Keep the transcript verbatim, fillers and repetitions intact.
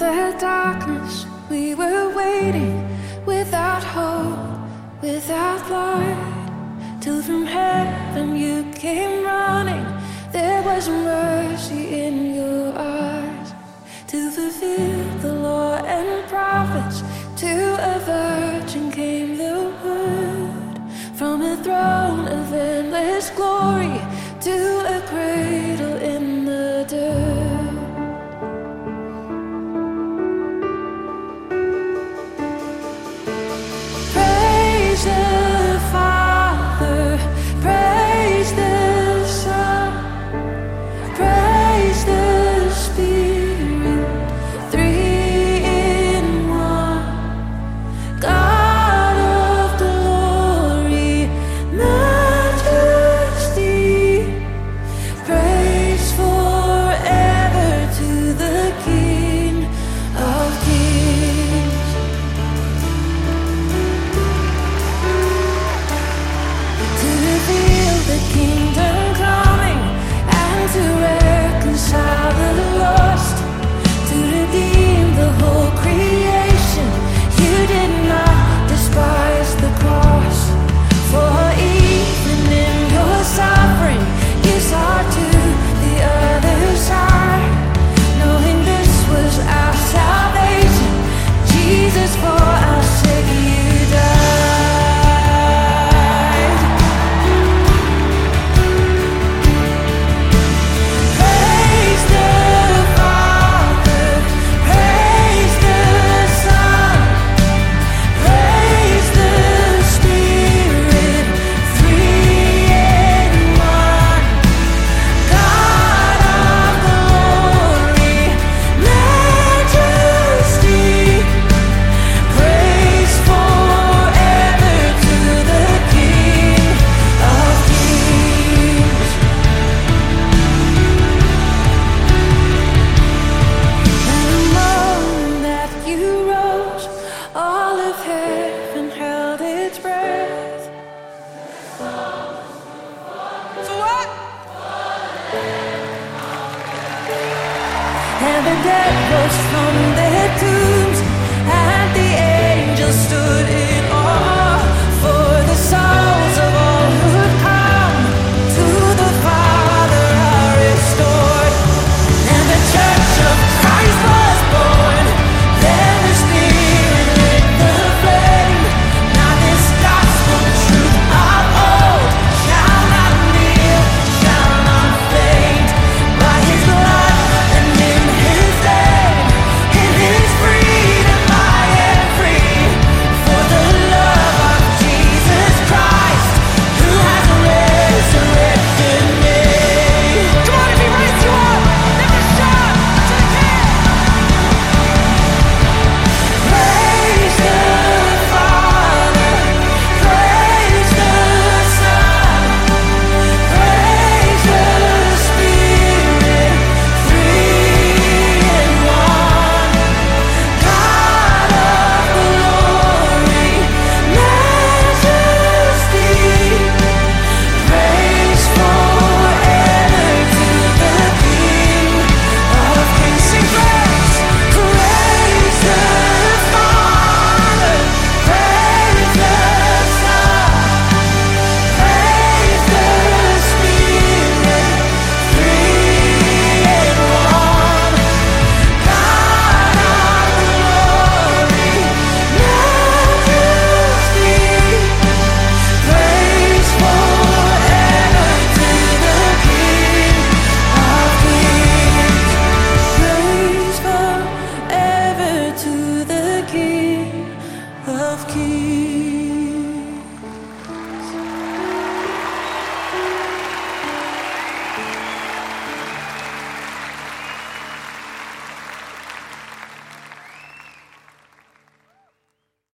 the darkness we were waiting, without hope, without light, till from heaven you came running. There was mercy in your eyes, to fulfill the law and prophets. To a virgin came the word, from a throne of endless glory to a cradle in the dirt. Praise the Father, praise the Son, praise the Spirit, three in one. God of glory, majesty, praise forever to the King of Kings. To reveal the kingdom coming, and to reconcile the lost, to redeem the whole creation. You did not despise the cross, for even in your suffering you saw to the other side, knowing this was our salvation. Jesus, for our sake you died. Praise the Father, praise the Son, praise the Spirit, three in one. God of glory, majesty, praise forever to the King of Kings. And the moment that you rose, all of heaven held its breath. For what? And the dead rose from their tombs, and the angels stood in